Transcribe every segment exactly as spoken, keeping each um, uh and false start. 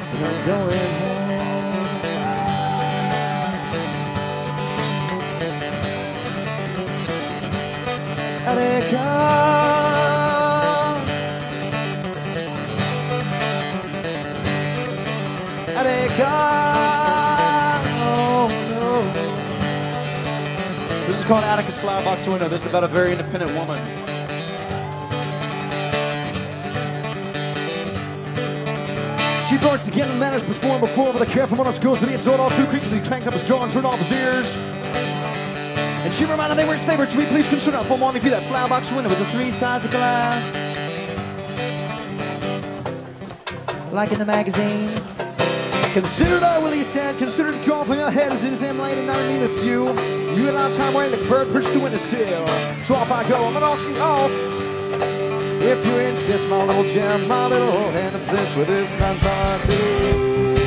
I'm going home. Attica. Attica. Oh no. This is called Attica's Flower Box Window. This is about a very independent woman. She burns to get in manners before and before with a care from one of schools to the adult, all too quickly cranked up his jaw and turned off his ears. And she reminded they were his favorite to be. Please consider up for morning view that flower box window with the three sides of glass. Like in the magazines. Considered I will, he said, considered to call from your head as it is him light and not in need of you. You allow time wearing the bird perched the windowsill. So off I go, I'm gonna auction off. If you insist, my little gem, my little hand obsessed with this fantasy.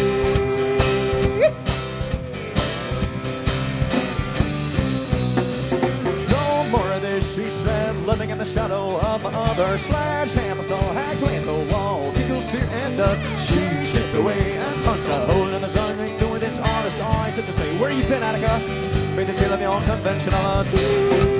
No more of this, she said, living in the shadow of my other sledgehammer saw hacked with the wall, giggles, fear, and dust. She chipped away and punched a hole in the sun, doing this artist's eyes to say, where you been, Attica? Breathe the tale of your unconventionality.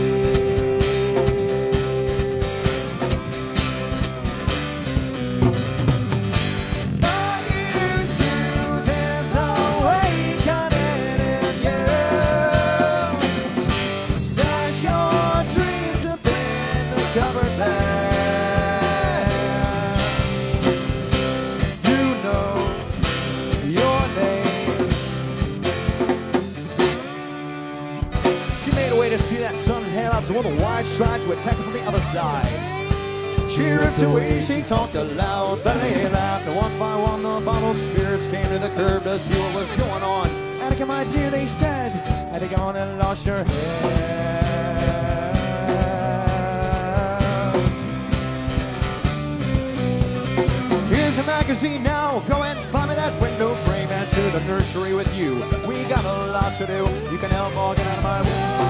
With a wide stride to attack from the other side. She ripped away, she talked aloud, belly laughed, and one by one the bottled spirits came to the curb to see what was going on. Attica, my dear, they said, had you gone and lost your head? Here's a magazine now, go and find me that window frame and to the nursery with you. We got a lot to do, you can help all get out of my way.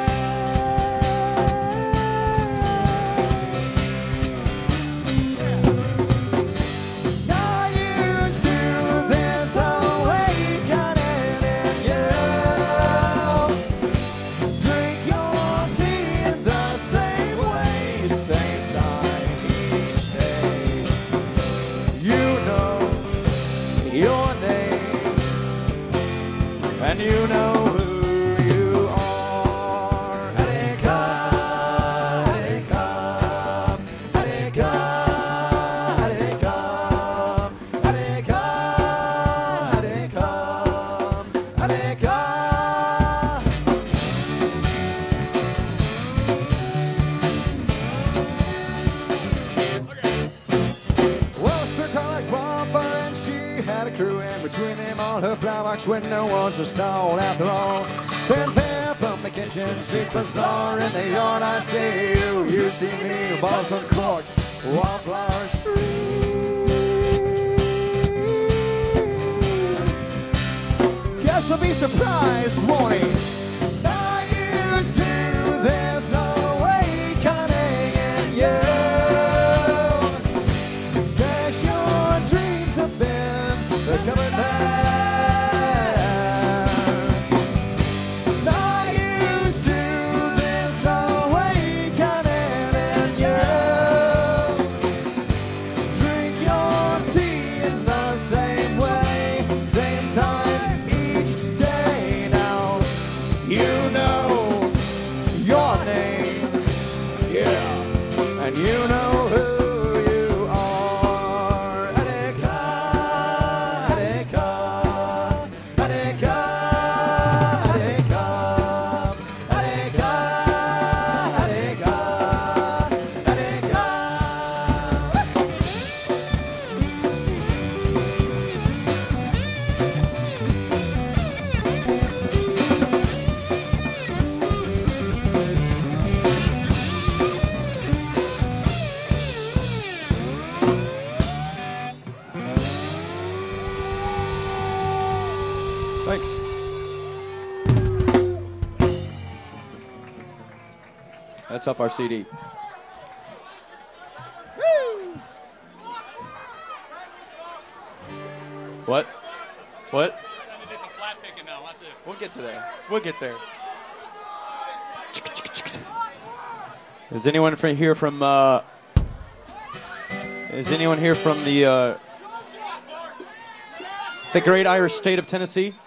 You know who you are. Attica, Attica, Attica, Attica, Attica, Attica, Attica. Well, it's been kind of like Barbara, and she had a crew, and between them all her flower box window was a stall after all. Then there from the kitchen, street bazaar in the yard, I see you, you see me, bottles uncorked, wildflowers free. Guess you'll be surprised, warning. I used to this awakening in you. Stash your dreams have been recovered now. Thanks. That's up our C D. Woo! What? What? Trying to do some flat picking now. Watch it. We'll get to that. We'll get there. Is anyone from here from? Uh, is anyone here from the uh, the great Irish state of Tennessee?